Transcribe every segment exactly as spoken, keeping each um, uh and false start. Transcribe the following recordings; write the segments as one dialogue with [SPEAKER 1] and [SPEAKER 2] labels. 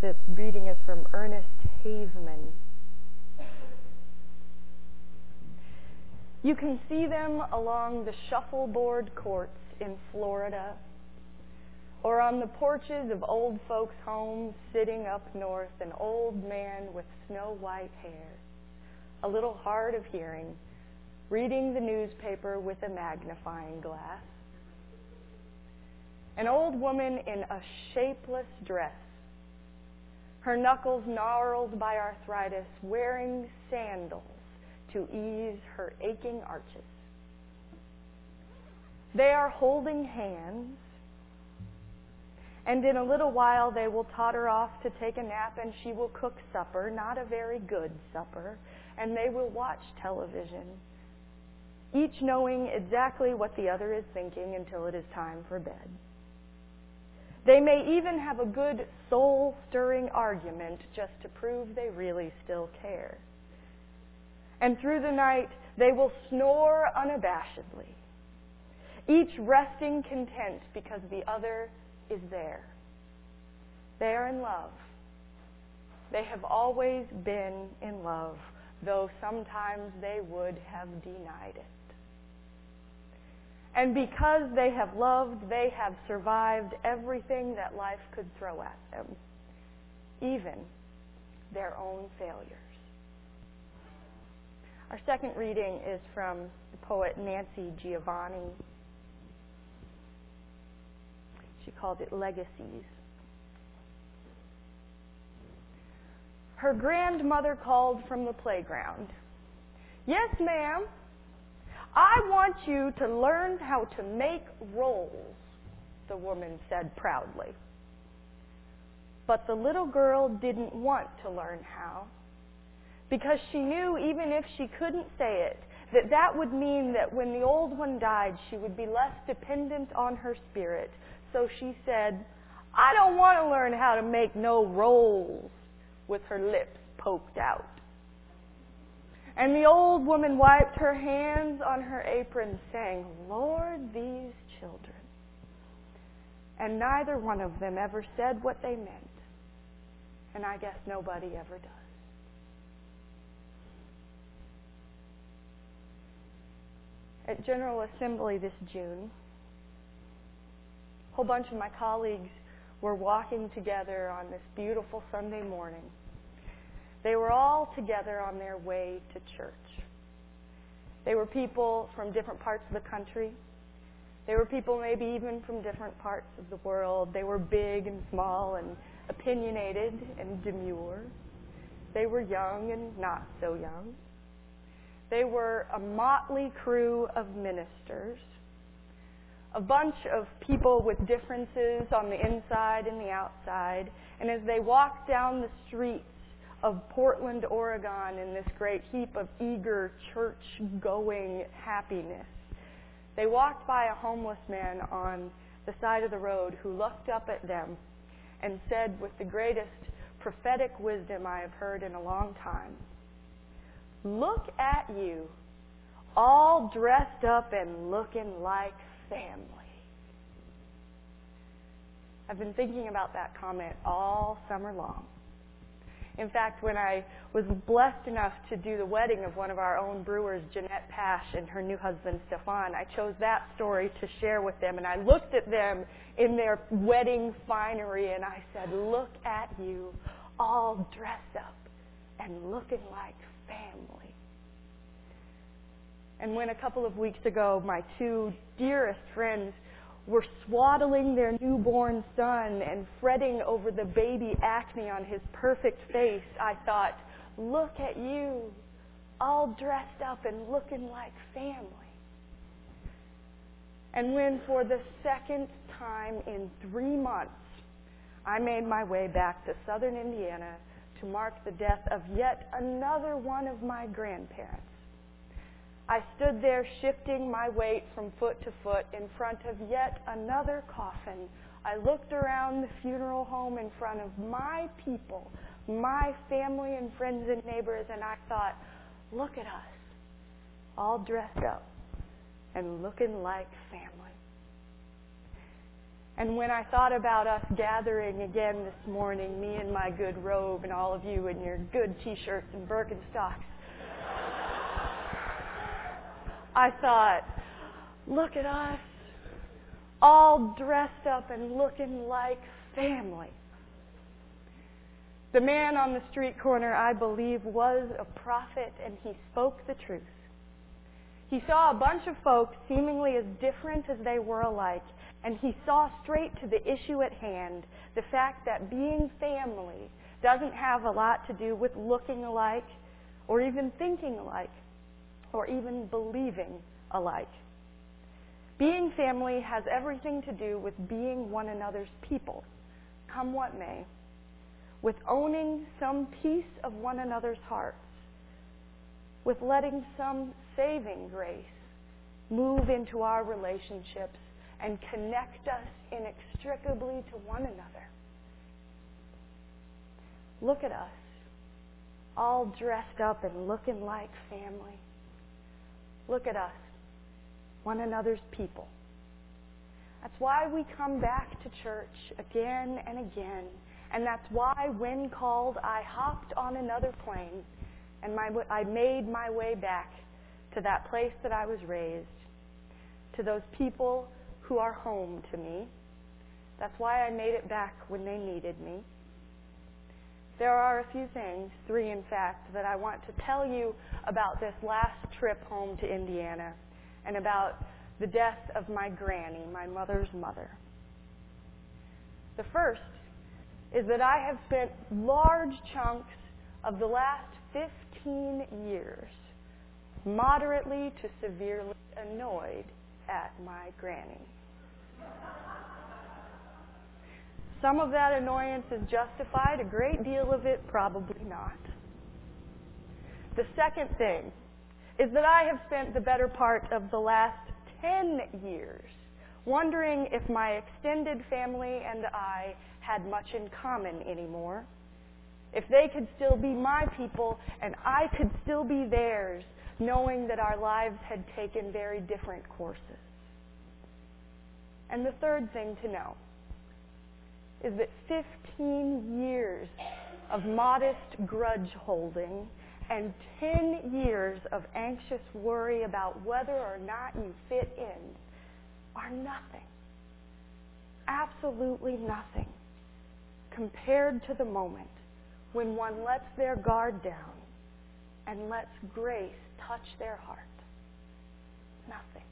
[SPEAKER 1] The reading is from Ernest Haveman. You can see them along the shuffleboard courts in Florida, or on the porches of old folks' homes sitting up north, an old man with snow-white hair, a little hard of hearing, reading the newspaper with a magnifying glass. An old woman in a shapeless dress, her knuckles gnarled by arthritis, wearing sandals to ease her aching arches. They are holding hands, and in a little while they will totter off to take a nap, and she will cook supper, not a very good supper, and they will watch television, each knowing exactly what the other is thinking until it is time for bed. They may even have a good soul-stirring argument just to prove they really still care. And through the night, they will snore unabashedly, each resting content because the other is there. They are in love. They have always been in love, though sometimes they would have denied it. And because they have loved, they have survived everything that life could throw at them, even their own failures. Our second reading is from the poet Nancy Giovanni. She called it Legacies. Her grandmother called from the playground. "Yes, ma'am. I want you to learn how to make rolls," the woman said proudly. But the little girl didn't want to learn how, because she knew even if she couldn't say it, that that would mean that when the old one died, she would be less dependent on her spirit. So she said, "I don't want to learn how to make no rolls," with her lips poked out. And the old woman wiped her hands on her apron, saying, "Lord, these children." And neither one of them ever said what they meant. And I guess nobody ever does. At General Assembly this June, a whole bunch of my colleagues were walking together on this beautiful Sunday morning. They were all together on their way to church. They were people from different parts of the country. They were people maybe even from different parts of the world. They were big and small and opinionated and demure. They were young and not so young. They were a motley crew of ministers, a bunch of people with differences on the inside and the outside. And as they walked down the streets of Portland, Oregon, in this great heap of eager, church-going happiness, they walked by a homeless man on the side of the road who looked up at them and said with the greatest prophetic wisdom I have heard in a long time, "Look at you, all dressed up and looking like family." I've been thinking about that comment all summer long. In fact, when I was blessed enough to do the wedding of one of our own brewers, Jeanette Pash, and her new husband, Stefan, I chose that story to share with them. And I looked at them in their wedding finery, and I said, "Look at you, all dressed up and looking like family." And when a couple of weeks ago, my two dearest friends were swaddling their newborn son and fretting over the baby acne on his perfect face, I thought, "Look at you, all dressed up and looking like family." And when for the second time in three months, I made my way back to southern Indiana to mark the death of yet another one of my grandparents, I stood there shifting my weight from foot to foot in front of yet another coffin. I looked around the funeral home in front of my people, my family and friends and neighbors, and I thought, "Look at us, all dressed up and looking like family." And when I thought about us gathering again this morning, me in my good robe and all of you in your good T-shirts and Birkenstocks, I thought, look at us, all dressed up and looking like family. The man on the street corner, I believe, was a prophet, and he spoke the truth. He saw a bunch of folks seemingly as different as they were alike, and he saw straight to the issue at hand, the fact that being family doesn't have a lot to do with looking alike, or even thinking alike, or even believing alike. Being family has everything to do with being one another's people, come what may, with owning some piece of one another's hearts, with letting some saving grace move into our relationships and connect us inextricably to one another. Look at us, all dressed up and looking like family. Look at us, one another's people. That's why we come back to church again and again. And that's why, when called, I hopped on another plane and my, I made my way back to that place that I was raised, to those people who are home to me. That's why I made it back when they needed me. There are a few things, three in fact, that I want to tell you about this last trip home to Indiana and about the death of my granny, my mother's mother. The first is that I have spent large chunks of the last fifteen years moderately to severely annoyed at my granny. Some of that annoyance is justified, a great deal of it probably not. The second thing is that I have spent the better part of the last ten years wondering if my extended family and I had much in common anymore, if they could still be my people and I could still be theirs, knowing that our lives had taken very different courses. And the third thing to know is that fifteen years of modest grudge holding and ten years of anxious worry about whether or not you fit in are nothing, absolutely nothing, compared to the moment when one lets their guard down and lets grace touch their heart. Nothing.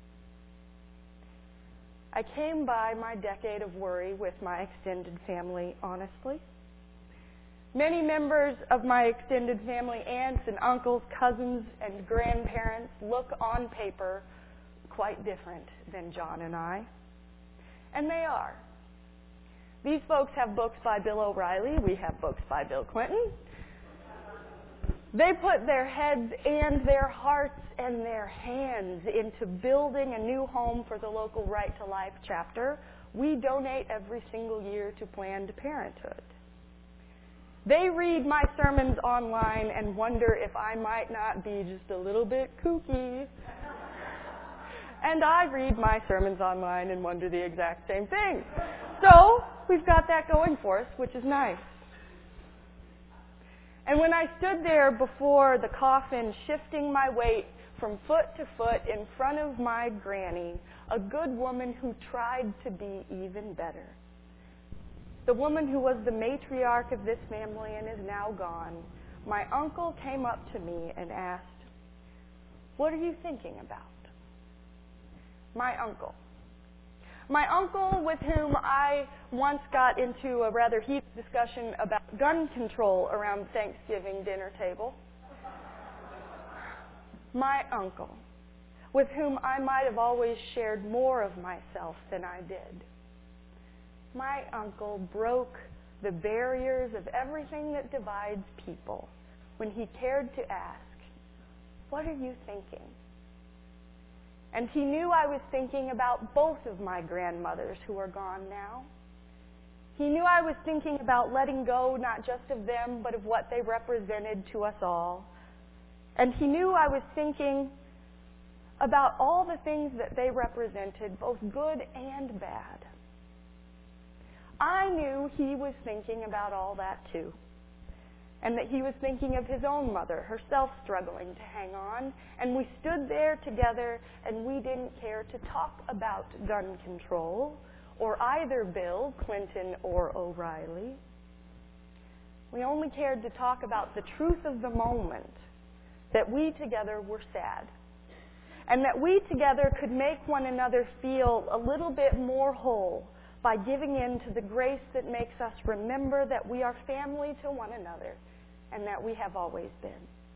[SPEAKER 1] I came by my decade of worry with my extended family honestly. Many members of my extended family, aunts and uncles, cousins and grandparents, look on paper quite different than John and I. And they are. These folks have books by Bill O'Reilly. We have books by Bill Clinton. They put their heads and their hearts and their hands into building a new home for the local Right to Life chapter. We donate every single year to Planned Parenthood. They read my sermons online and wonder if I might not be just a little bit kooky. And I read my sermons online and wonder the exact same thing. So, we've got that going for us, which is nice. And when I stood there before the coffin, shifting my weight from foot to foot in front of my granny, a good woman who tried to be even better, the woman who was the matriarch of this family and is now gone, my uncle came up to me and asked, "What are you thinking about?" My uncle. My uncle, with whom I once got into a rather heated discussion about gun control around the Thanksgiving dinner table. My uncle, with whom I might have always shared more of myself than I did. My uncle broke the barriers of everything that divides people when he cared to ask, "What are you thinking?" And he knew I was thinking about both of my grandmothers who are gone now. He knew I was thinking about letting go not just of them, but of what they represented to us all. And he knew I was thinking about all the things that they represented, both good and bad. I knew he was thinking about all that too. And that he was thinking of his own mother, herself struggling to hang on. And we stood there together and we didn't care to talk about gun control or either Bill, Clinton, or O'Reilly. We only cared to talk about the truth of the moment, that we together were sad. And that we together could make one another feel a little bit more whole by giving in to the grace that makes us remember that we are family to one another and that we have always been.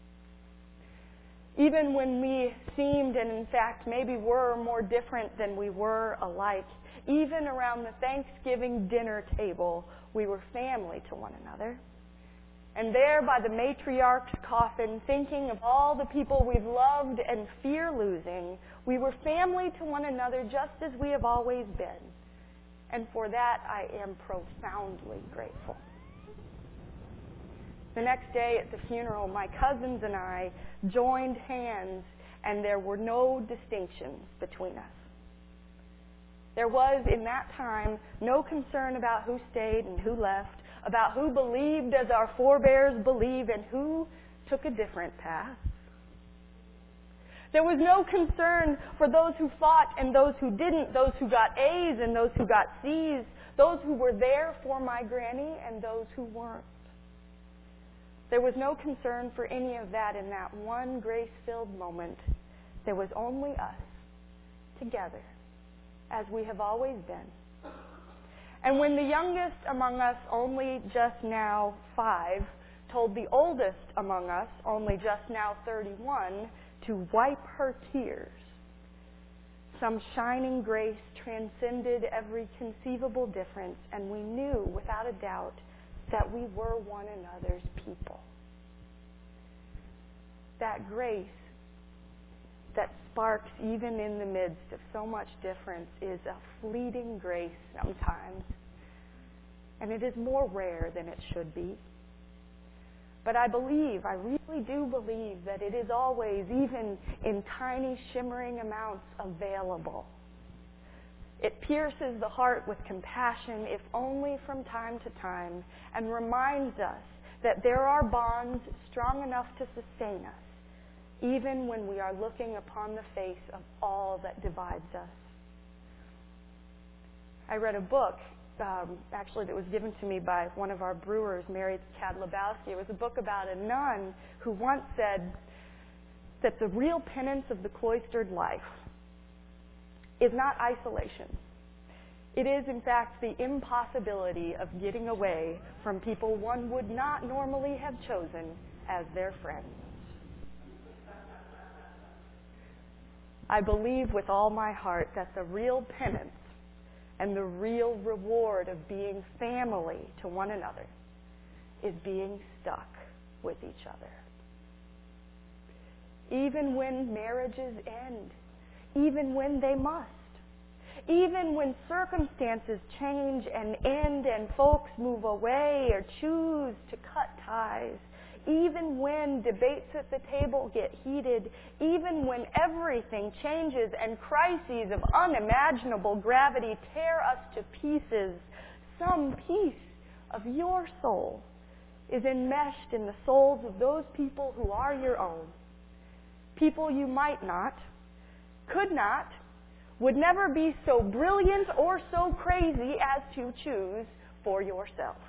[SPEAKER 1] Even when we seemed, and in fact maybe were, more different than we were alike, even around the Thanksgiving dinner table, we were family to one another. And there by the matriarch's coffin, thinking of all the people we've loved and fear losing, we were family to one another just as we have always been. And for that, I am profoundly grateful. The next day at the funeral, my cousins and I joined hands, and there were no distinctions between us. There was, in that time, no concern about who stayed and who left, about who believed as our forebears believed and who took a different path. There was no concern for those who fought and those who didn't, those who got A's and those who got C's, those who were there for my granny and those who weren't. There was no concern for any of that in that one grace-filled moment. There was only us, together, as we have always been. And when the youngest among us, only just now five, told the oldest among us, only just now thirty-one, to wipe her tears, some shining grace transcended every conceivable difference, and we knew without a doubt that we were one another's people. That grace that sparks even in the midst of so much difference is a fleeting grace sometimes, and it is more rare than it should be. But I believe, I really do believe that it is always, even in tiny shimmering amounts, available. It pierces the heart with compassion, if only from time to time, and reminds us that there are bonds strong enough to sustain us, even when we are looking upon the face of all that divides us. I read a book, um, actually, that was given to me by one of our brewers, Mary Kadlabowski. It was a book about a nun who once said that the real penance of the cloistered life is not isolation. It is, in fact, the impossibility of getting away from people one would not normally have chosen as their friends. I believe with all my heart that the real penance and the real reward of being family to one another is being stuck with each other. Even when marriages end, even when they must, even when circumstances change and end and folks move away or choose to cut ties, even when debates at the table get heated, even when everything changes and crises of unimaginable gravity tear us to pieces, some piece of your soul is enmeshed in the souls of those people who are your own. People you might not, could not, would never be so brilliant or so crazy as to choose for yourself.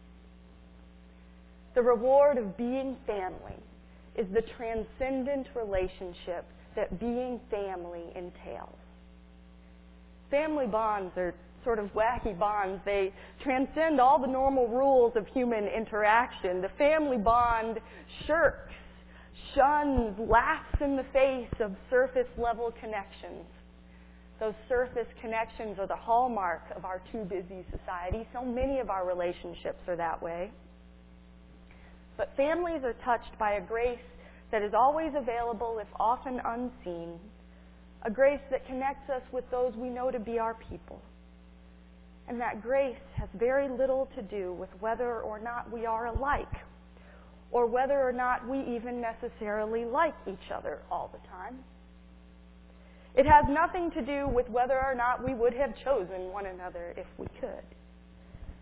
[SPEAKER 1] The reward of being family is the transcendent relationship that being family entails. Family bonds are sort of wacky bonds. They transcend all the normal rules of human interaction. The family bond shirks, shuns, laughs in the face of surface-level connections. Those surface connections are the hallmark of our too-busy society. So many of our relationships are that way. But families are touched by a grace that is always available, if often unseen, a grace that connects us with those we know to be our people. And that grace has very little to do with whether or not we are alike, or whether or not we even necessarily like each other all the time. It has nothing to do with whether or not we would have chosen one another if we could.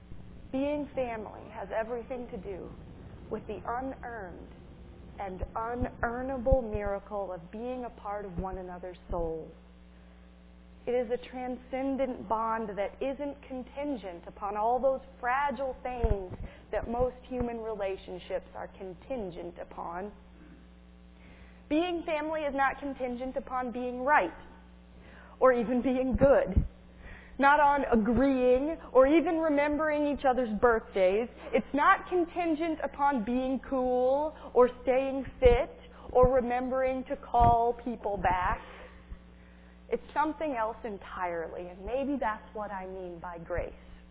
[SPEAKER 1] Being family has everything to do with the unearned and unearnable miracle of being a part of one another's souls. It is a transcendent bond that isn't contingent upon all those fragile things that most human relationships are contingent upon. Being family is not contingent upon being right or even being good. Not on agreeing or even remembering each other's birthdays. It's not contingent upon being cool or staying fit or remembering to call people back. It's something else entirely, and maybe that's what I mean by grace.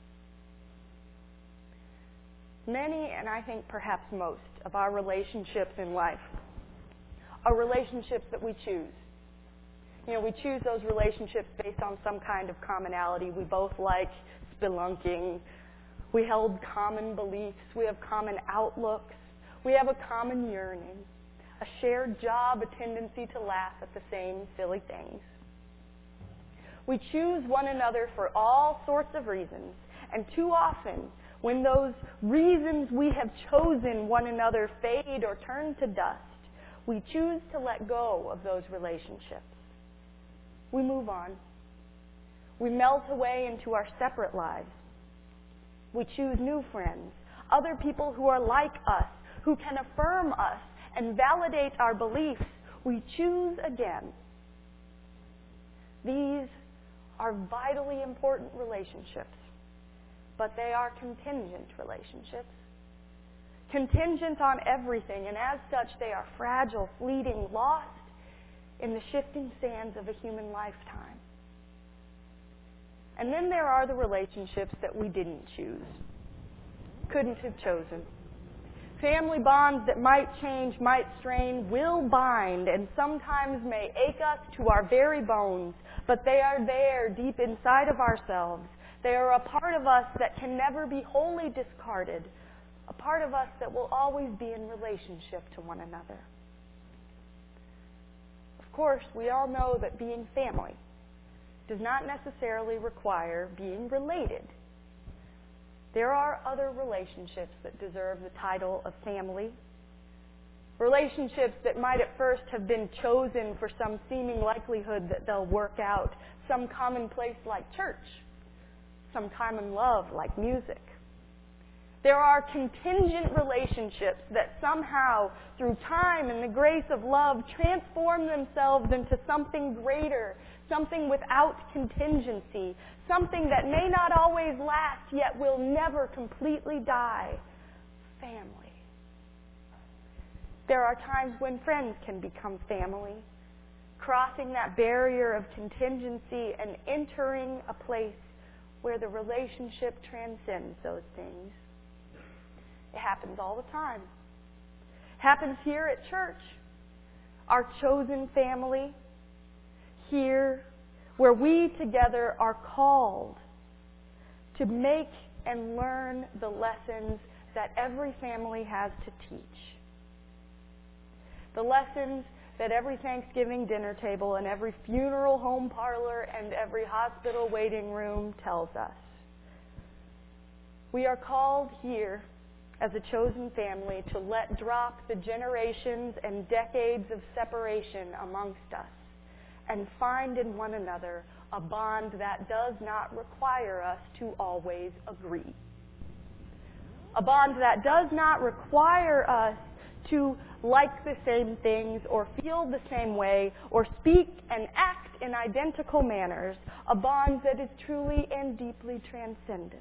[SPEAKER 1] Many, and I think perhaps most, of our relationships in life are relationships that we choose. You know, we choose those relationships based on some kind of commonality. We both like spelunking. We held common beliefs. We have common outlooks. We have a common yearning, a shared job, a tendency to laugh at the same silly things. We choose one another for all sorts of reasons, and too often, when those reasons we have chosen one another fade or turn to dust, we choose to let go of those relationships. We move on. We melt away into our separate lives. We choose new friends, other people who are like us, who can affirm us and validate our beliefs. We choose again. These are vitally important relationships, but they are contingent relationships. Contingent on everything, and as such they are fragile, fleeting, lost in the shifting sands of a human lifetime. And then there are the relationships that we didn't choose, couldn't have chosen. Family bonds that might change, might strain, will bind, and sometimes may ache us to our very bones, but they are there deep inside of ourselves. They are a part of us that can never be wholly discarded, a part of us that will always be in relationship to one another. Of course, we all know that being family does not necessarily require being related. There are other relationships that deserve the title of family. Relationships that might at first have been chosen for some seeming likelihood that they'll work out, some commonplace like church, some common love like music. There are contingent relationships that somehow, through time and the grace of love, transform themselves into something greater, something without contingency, something that may not always last, yet will never completely die. Family. There are times when friends can become family, crossing that barrier of contingency and entering a place where the relationship transcends those things. It happens all the time. It happens here at church, our chosen family, here where we together are called to make and learn the lessons that every family has to teach. The lessons that every Thanksgiving dinner table and every funeral home parlor and every hospital waiting room tells us. We are called here as a chosen family to let drop the generations and decades of separation amongst us and find in one another a bond that does not require us to always agree. A bond that does not require us to like the same things or feel the same way or speak and act in identical manners. A bond that is truly and deeply transcendent.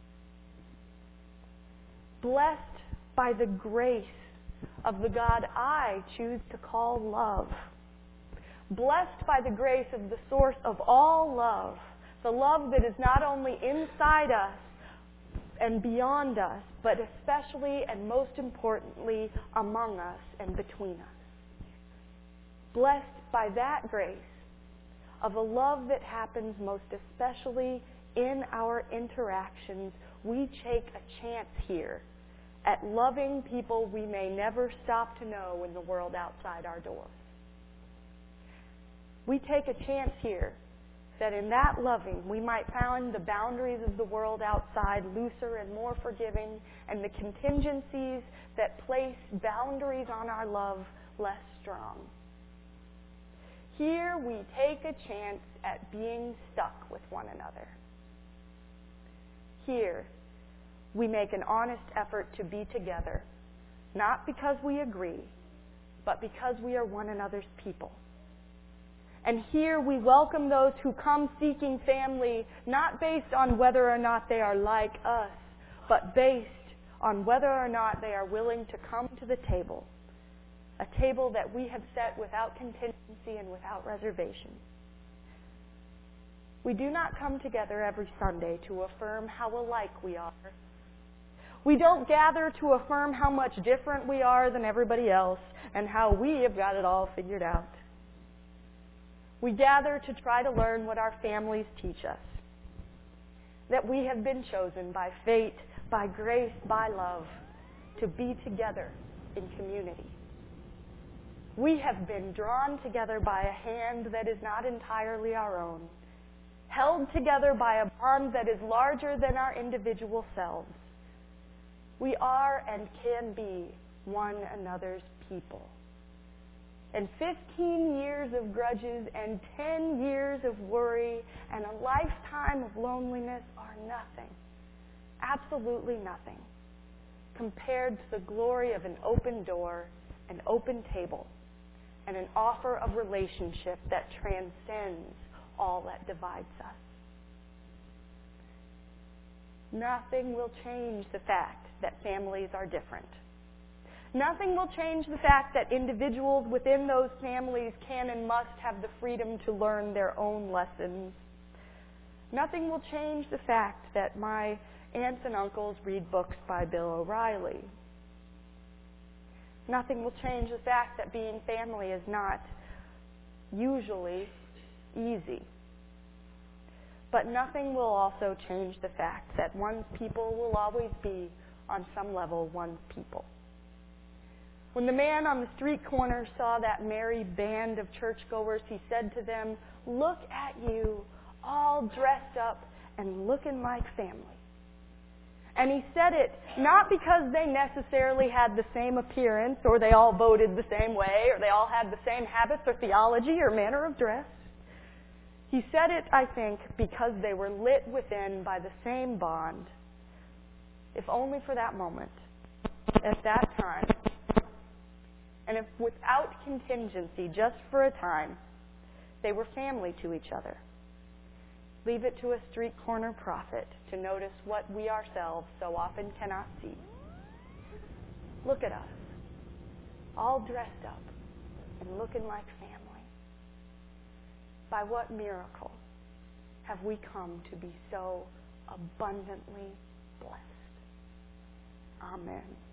[SPEAKER 1] Blessed by the grace of the God I choose to call love. Blessed by the grace of the source of all love. The love that is not only inside us and beyond us, but especially and most importantly among us and between us. Blessed by that grace of a love that happens most especially in our interactions, we take a chance here at loving people we may never stop to know in the world outside our doors. We take a chance here that in that loving we might find the boundaries of the world outside looser and more forgiving, and the contingencies that place boundaries on our love less strong. Here we take a chance at being stuck with one another. Here we make an honest effort to be together, not because we agree, but because we are one another's people. And here we welcome those who come seeking family, not based on whether or not they are like us, but based on whether or not they are willing to come to the table, a table that we have set without contingency and without reservation. We do not come together every Sunday to affirm how alike we are. We don't gather to affirm how much different we are than everybody else and how we have got it all figured out. We gather to try to learn what our families teach us, that we have been chosen by fate, by grace, by love, to be together in community. We have been drawn together by a hand that is not entirely our own, held together by a bond that is larger than our individual selves. We are and can be one another's people. And fifteen years of grudges and ten years of worry and a lifetime of loneliness are nothing, absolutely nothing, compared to the glory of an open door, an open table, and an offer of relationship that transcends all that divides us. Nothing will change the fact that families are different. Nothing will change the fact that individuals within those families can and must have the freedom to learn their own lessons. Nothing will change the fact that my aunts and uncles read books by Bill O'Reilly. Nothing will change the fact that being family is not usually easy. But nothing will also change the fact that one's people will always be, on some level, one's people. When the man on the street corner saw that merry band of churchgoers, he said to them, "Look at you, all dressed up and looking like family." And he said it not because they necessarily had the same appearance, or they all voted the same way, or they all had the same habits or theology or manner of dress. He said it, I think, because they were lit within by the same bond, if only for that moment, at that time. And if without contingency, just for a time, they were family to each other. Leave it to a street corner prophet to notice what we ourselves so often cannot see. Look at us, all dressed up and looking like family. By what miracle have we come to be so abundantly blessed? Amen.